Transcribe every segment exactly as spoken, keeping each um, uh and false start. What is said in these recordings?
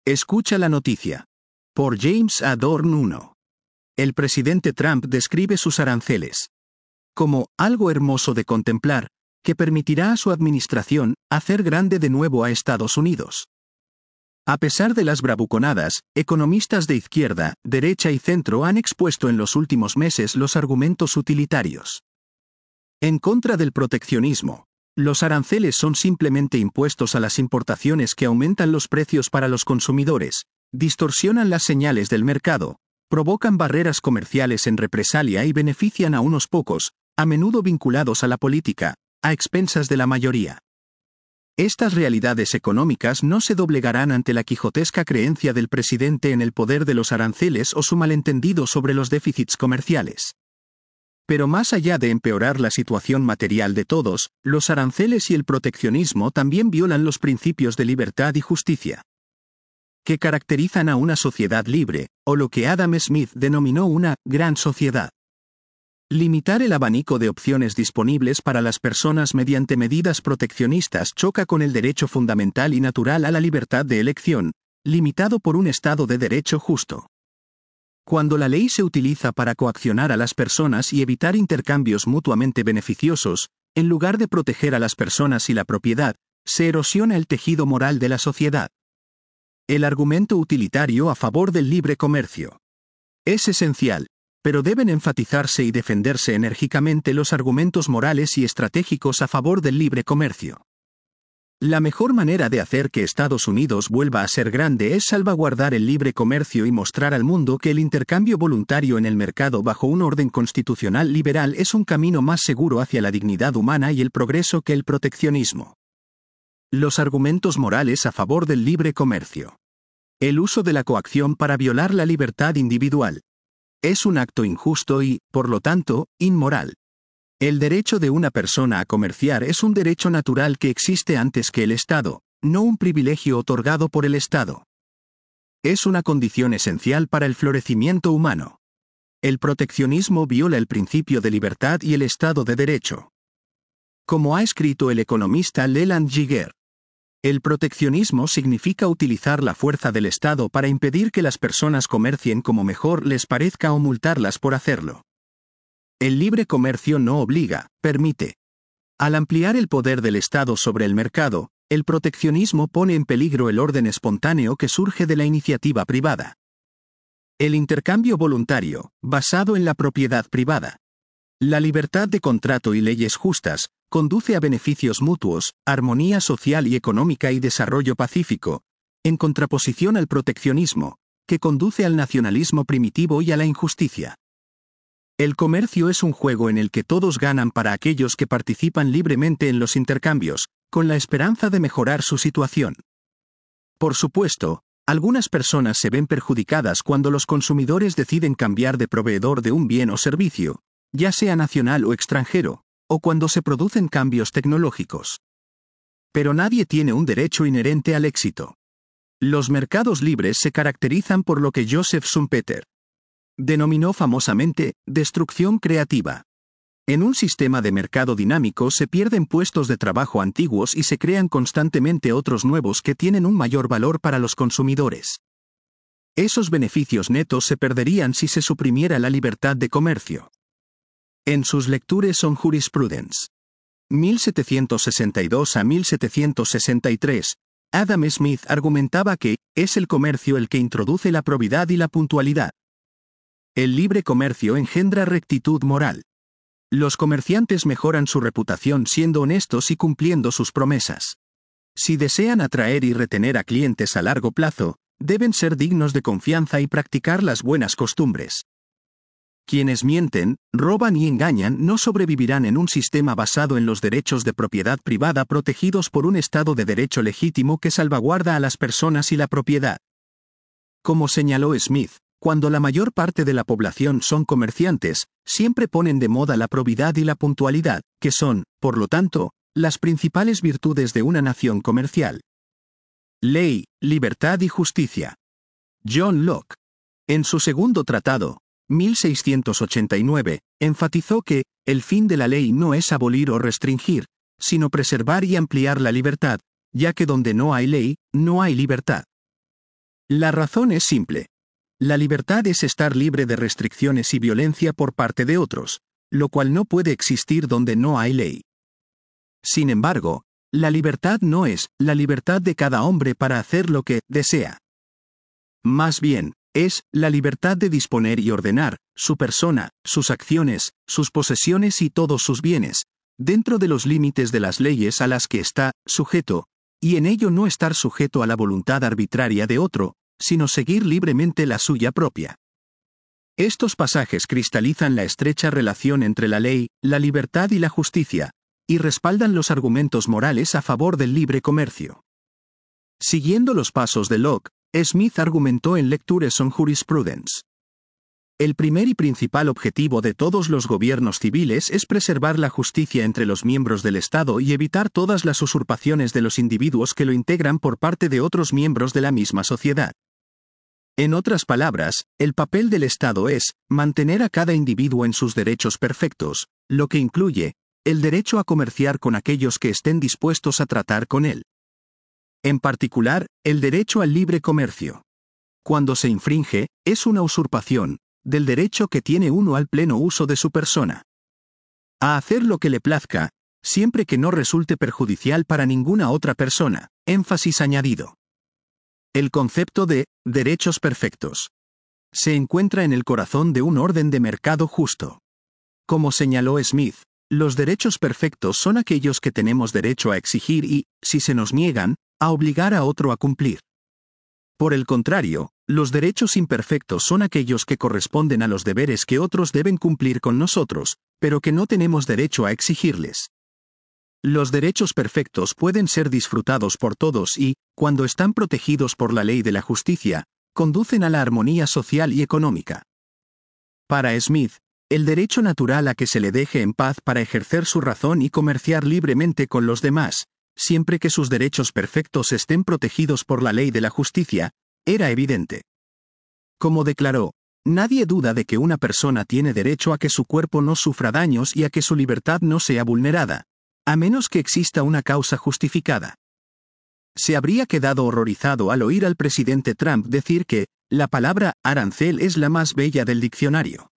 Escucha la noticia. Por James A. Dorn uno. El presidente Trump describe sus aranceles como algo hermoso de contemplar, que permitirá a su administración hacer grande de nuevo a Estados Unidos. A pesar de las bravuconadas, economistas de izquierda, derecha y centro han expuesto en los últimos meses los argumentos utilitarios en contra del proteccionismo. Los aranceles son simplemente impuestos a las importaciones que aumentan los precios para los consumidores, distorsionan las señales del mercado, provocan barreras comerciales en represalia y benefician a unos pocos, a menudo vinculados a la política, a expensas de la mayoría. Estas realidades económicas no se doblegarán ante la quijotesca creencia del presidente en el poder de los aranceles o su malentendido sobre los déficits comerciales. Pero más allá de empeorar la situación material de todos, los aranceles y el proteccionismo también violan los principios de libertad y justicia que caracterizan a una sociedad libre, o lo que Adam Smith denominó una gran sociedad. Limitar el abanico de opciones disponibles para las personas mediante medidas proteccionistas choca con el derecho fundamental y natural a la libertad de elección, limitado por un Estado de derecho justo. Cuando la ley se utiliza para coaccionar a las personas y evitar intercambios mutuamente beneficiosos, en lugar de proteger a las personas y la propiedad, se erosiona el tejido moral de la sociedad. El argumento utilitario a favor del libre comercio es esencial, pero deben enfatizarse y defenderse enérgicamente los argumentos morales y estratégicos a favor del libre comercio. La mejor manera de hacer que Estados Unidos vuelva a ser grande es salvaguardar el libre comercio y mostrar al mundo que el intercambio voluntario en el mercado bajo un orden constitucional liberal es un camino más seguro hacia la dignidad humana y el progreso que el proteccionismo. Los argumentos morales a favor del libre comercio. El uso de la coacción para violar la libertad individual es un acto injusto y, por lo tanto, inmoral. El derecho de una persona a comerciar es un derecho natural que existe antes que el Estado, no un privilegio otorgado por el Estado. Es una condición esencial para el florecimiento humano. El proteccionismo viola el principio de libertad y el Estado de Derecho. Como ha escrito el economista Leland Geiger, el proteccionismo significa utilizar la fuerza del Estado para impedir que las personas comercien como mejor les parezca o multarlas por hacerlo. El libre comercio no obliga, permite. Al ampliar el poder del Estado sobre el mercado, el proteccionismo pone en peligro el orden espontáneo que surge de la iniciativa privada. El intercambio voluntario, basado en la propiedad privada. La libertad de contrato y leyes justas, conduce a beneficios mutuos, armonía social y económica y desarrollo pacífico, en contraposición al proteccionismo, que conduce al nacionalismo primitivo y a la injusticia. El comercio es un juego en el que todos ganan para aquellos que participan libremente en los intercambios, con la esperanza de mejorar su situación. Por supuesto, algunas personas se ven perjudicadas cuando los consumidores deciden cambiar de proveedor de un bien o servicio, ya sea nacional o extranjero, o cuando se producen cambios tecnológicos. Pero nadie tiene un derecho inherente al éxito. Los mercados libres se caracterizan por lo que Joseph Schumpeter denominó famosamente destrucción creativa. En un sistema de mercado dinámico se pierden puestos de trabajo antiguos y se crean constantemente otros nuevos que tienen un mayor valor para los consumidores. Esos beneficios netos se perderían si se suprimiera la libertad de comercio. En sus lectures on Jurisprudence, mil setecientos sesenta y dos a mil setecientos sesenta y tres, Adam Smith argumentaba que es el comercio el que introduce la probidad y la puntualidad. El libre comercio engendra rectitud moral. Los comerciantes mejoran su reputación siendo honestos y cumpliendo sus promesas. Si desean atraer y retener a clientes a largo plazo, deben ser dignos de confianza y practicar las buenas costumbres. Quienes mienten, roban y engañan no sobrevivirán en un sistema basado en los derechos de propiedad privada protegidos por un Estado de derecho legítimo que salvaguarda a las personas y la propiedad. Como señaló Smith, cuando la mayor parte de la población son comerciantes, siempre ponen de moda la probidad y la puntualidad, que son, por lo tanto, las principales virtudes de una nación comercial. Ley, libertad y justicia. John Locke, en su segundo tratado, mil seiscientos ochenta y nueve, enfatizó que el fin de la ley no es abolir o restringir, sino preservar y ampliar la libertad, ya que donde no hay ley, no hay libertad. La razón es simple. La libertad es estar libre de restricciones y violencia por parte de otros, lo cual no puede existir donde no hay ley. Sin embargo, la libertad no es la libertad de cada hombre para hacer lo que desea. Más bien, es la libertad de disponer y ordenar su persona, sus acciones, sus posesiones y todos sus bienes, dentro de los límites de las leyes a las que está sujeto, y en ello no estar sujeto a la voluntad arbitraria de otro, sino seguir libremente la suya propia. Estos pasajes cristalizan la estrecha relación entre la ley, la libertad y la justicia, y respaldan los argumentos morales a favor del libre comercio. Siguiendo los pasos de Locke, Smith argumentó en Lectures on Jurisprudence. El primer y principal objetivo de todos los gobiernos civiles es preservar la justicia entre los miembros del Estado y evitar todas las usurpaciones de los individuos que lo integran por parte de otros miembros de la misma sociedad. En otras palabras, el papel del Estado es mantener a cada individuo en sus derechos perfectos, lo que incluye el derecho a comerciar con aquellos que estén dispuestos a tratar con él. En particular, el derecho al libre comercio. Cuando se infringe, es una usurpación del derecho que tiene uno al pleno uso de su persona. A hacer lo que le plazca, siempre que no resulte perjudicial para ninguna otra persona. Énfasis añadido. El concepto de derechos perfectos se encuentra en el corazón de un orden de mercado justo. Como señaló Smith, los derechos perfectos son aquellos que tenemos derecho a exigir y, si se nos niegan, a obligar a otro a cumplir. Por el contrario, los derechos imperfectos son aquellos que corresponden a los deberes que otros deben cumplir con nosotros, pero que no tenemos derecho a exigirles. Los derechos perfectos pueden ser disfrutados por todos y, cuando están protegidos por la ley de la justicia, conducen a la armonía social y económica. Para Smith, el derecho natural a que se le deje en paz para ejercer su razón y comerciar libremente con los demás, siempre que sus derechos perfectos estén protegidos por la ley de la justicia, era evidente. Como declaró, nadie duda de que una persona tiene derecho a que su cuerpo no sufra daños y a que su libertad no sea vulnerada, a menos que exista una causa justificada. Se habría quedado horrorizado al oír al presidente Trump decir que la palabra arancel es la más bella del diccionario.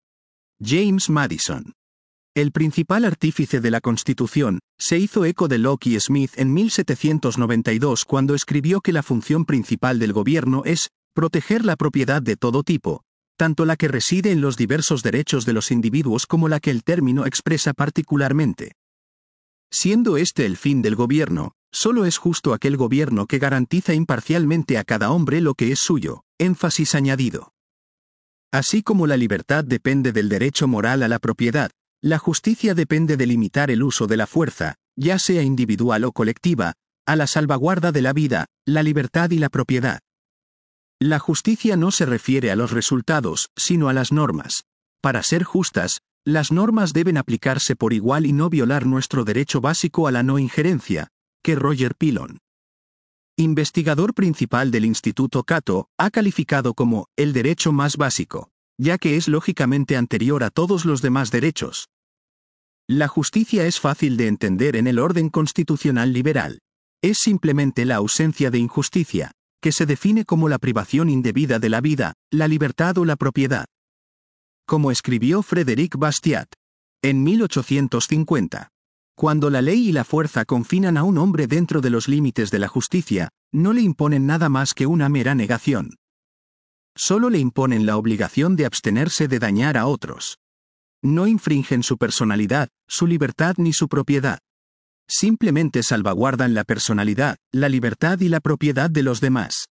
James Madison, el principal artífice de la Constitución, se hizo eco de Locke y Smith en mil setecientos noventa y dos cuando escribió que la función principal del gobierno es proteger la propiedad de todo tipo, tanto la que reside en los diversos derechos de los individuos como la que el término expresa particularmente. Siendo este el fin del gobierno, solo es justo aquel gobierno que garantiza imparcialmente a cada hombre lo que es suyo. Énfasis añadido. Así como la libertad depende del derecho moral a la propiedad, la justicia depende de limitar el uso de la fuerza, ya sea individual o colectiva, a la salvaguarda de la vida, la libertad y la propiedad. La justicia no se refiere a los resultados, sino a las normas. Para ser justas, las normas deben aplicarse por igual y no violar nuestro derecho básico a la no injerencia, que Roger Pilon, investigador principal del Instituto Cato, ha calificado como el derecho más básico, ya que es lógicamente anterior a todos los demás derechos. La justicia es fácil de entender en el orden constitucional liberal. Es simplemente la ausencia de injusticia, que se define como la privación indebida de la vida, la libertad o la propiedad. Como escribió Frédéric Bastiat en mil ochocientos cincuenta. Cuando la ley y la fuerza confinan a un hombre dentro de los límites de la justicia, no le imponen nada más que una mera negación. Solo le imponen la obligación de abstenerse de dañar a otros. No infringen su personalidad, su libertad ni su propiedad. Simplemente salvaguardan la personalidad, la libertad y la propiedad de los demás.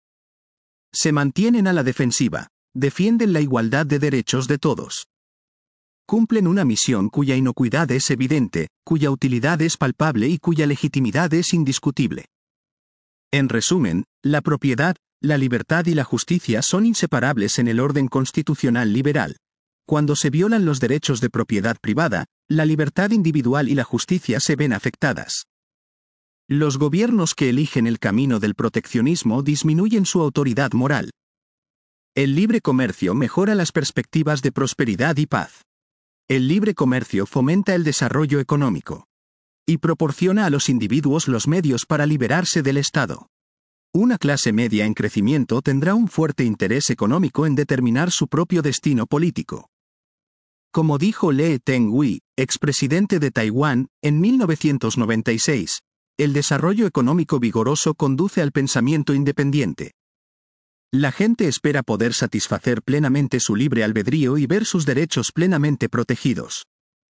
Se mantienen a la defensiva, defienden la igualdad de derechos de todos. Cumplen una misión cuya inocuidad es evidente, cuya utilidad es palpable y cuya legitimidad es indiscutible. En resumen, la propiedad, la libertad y la justicia son inseparables en el orden constitucional liberal. Cuando se violan los derechos de propiedad privada, la libertad individual y la justicia se ven afectadas. Los gobiernos que eligen el camino del proteccionismo disminuyen su autoridad moral. El libre comercio mejora las perspectivas de prosperidad y paz. El libre comercio fomenta el desarrollo económico y proporciona a los individuos los medios para liberarse del Estado. Una clase media en crecimiento tendrá un fuerte interés económico en determinar su propio destino político. Como dijo Lee Teng-hui, expresidente de Taiwán, en mil novecientos noventa y seis, el desarrollo económico vigoroso conduce al pensamiento independiente. La gente espera poder satisfacer plenamente su libre albedrío y ver sus derechos plenamente protegidos.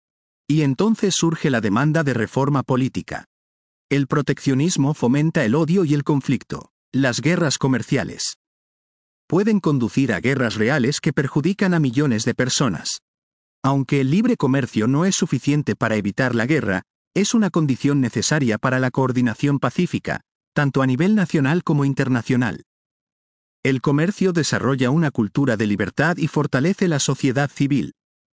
Y entonces surge la demanda de reforma política. El proteccionismo fomenta el odio y el conflicto. Las guerras comerciales pueden conducir a guerras reales que perjudican a millones de personas. Aunque el libre comercio no es suficiente para evitar la guerra, es una condición necesaria para la coordinación pacífica, tanto a nivel nacional como internacional. El comercio desarrolla una cultura de libertad y fortalece la sociedad civil.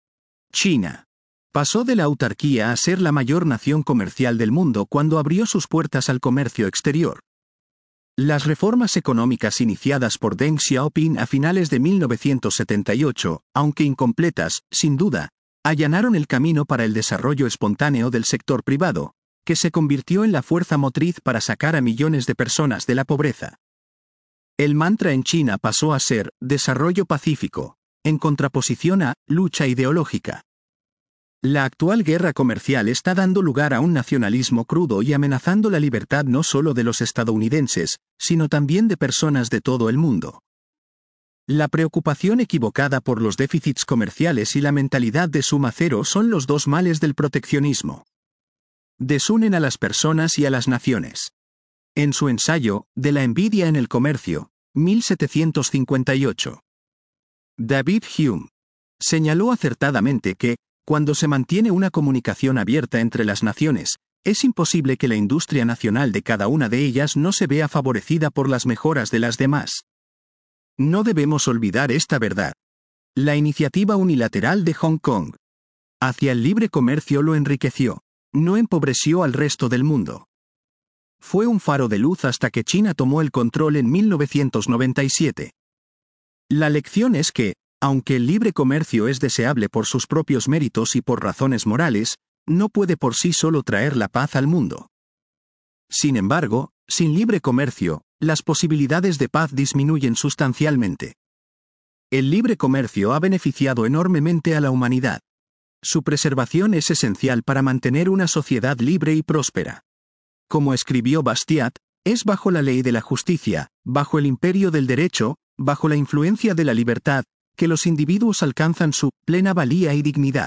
China pasó de la autarquía a ser la mayor nación comercial del mundo cuando abrió sus puertas al comercio exterior. Las reformas económicas iniciadas por Deng Xiaoping a finales de mil novecientos setenta y ocho, aunque incompletas, sin duda, allanaron el camino para el desarrollo espontáneo del sector privado, que se convirtió en la fuerza motriz para sacar a millones de personas de la pobreza. El mantra en China pasó a ser desarrollo pacífico, en contraposición a lucha ideológica. La actual guerra comercial está dando lugar a un nacionalismo crudo y amenazando la libertad no solo de los estadounidenses, sino también de personas de todo el mundo. La preocupación equivocada por los déficits comerciales y la mentalidad de suma cero son los dos males del proteccionismo. Desunen a las personas y a las naciones. En su ensayo, De la envidia en el comercio, mil setecientos cincuenta y ocho, David Hume señaló acertadamente que, cuando se mantiene una comunicación abierta entre las naciones, es imposible que la industria nacional de cada una de ellas no se vea favorecida por las mejoras de las demás. No debemos olvidar esta verdad. La iniciativa unilateral de Hong Kong hacia el libre comercio lo enriqueció, no empobreció al resto del mundo. Fue un faro de luz hasta que China tomó el control en mil novecientos noventa y siete. La lección es que, aunque el libre comercio es deseable por sus propios méritos y por razones morales, no puede por sí solo traer la paz al mundo. Sin embargo, sin libre comercio, las posibilidades de paz disminuyen sustancialmente. El libre comercio ha beneficiado enormemente a la humanidad. Su preservación es esencial para mantener una sociedad libre y próspera. Como escribió Bastiat, es bajo la ley de la justicia, bajo el imperio del derecho, bajo la influencia de la libertad, que los individuos alcanzan su plena valía y dignidad.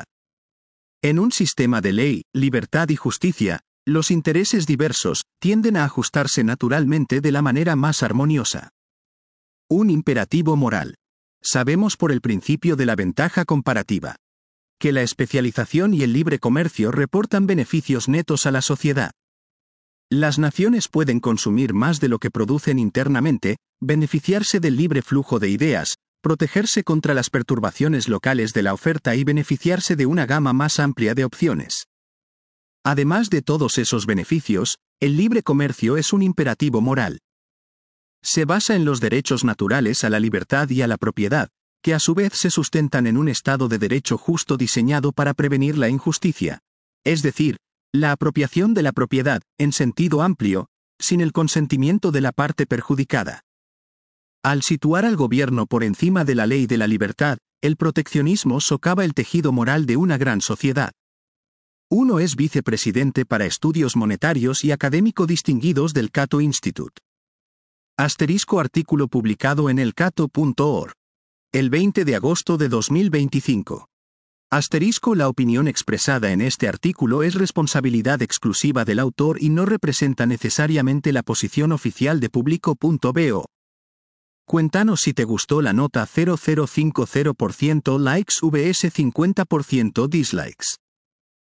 En un sistema de ley, libertad y justicia, los intereses diversos tienden a ajustarse naturalmente de la manera más armoniosa. Un imperativo moral. Sabemos por el principio de la ventaja comparativa que la especialización y el libre comercio reportan beneficios netos a la sociedad. Las naciones pueden consumir más de lo que producen internamente, beneficiarse del libre flujo de ideas, protegerse contra las perturbaciones locales de la oferta y beneficiarse de una gama más amplia de opciones. Además de todos esos beneficios, el libre comercio es un imperativo moral. Se basa en los derechos naturales a la libertad y a la propiedad, que a su vez se sustentan en un Estado de derecho justo diseñado para prevenir la injusticia, es decir, la apropiación de la propiedad, en sentido amplio, sin el consentimiento de la parte perjudicada. Al situar al gobierno por encima de la ley de la libertad, el proteccionismo socava el tejido moral de una gran sociedad. Uno es vicepresidente para estudios monetarios y académico distinguidos del Cato Institute. Asterisco artículo publicado en el cato punto org. El veinte de agosto de dos mil veinticinco. Asterisco la opinión expresada en este artículo es responsabilidad exclusiva del autor y no representa necesariamente la posición oficial de Publico punto bo. Cuéntanos si te gustó la nota cero coma cero cincuenta por ciento likes vs cincuenta por ciento dislikes.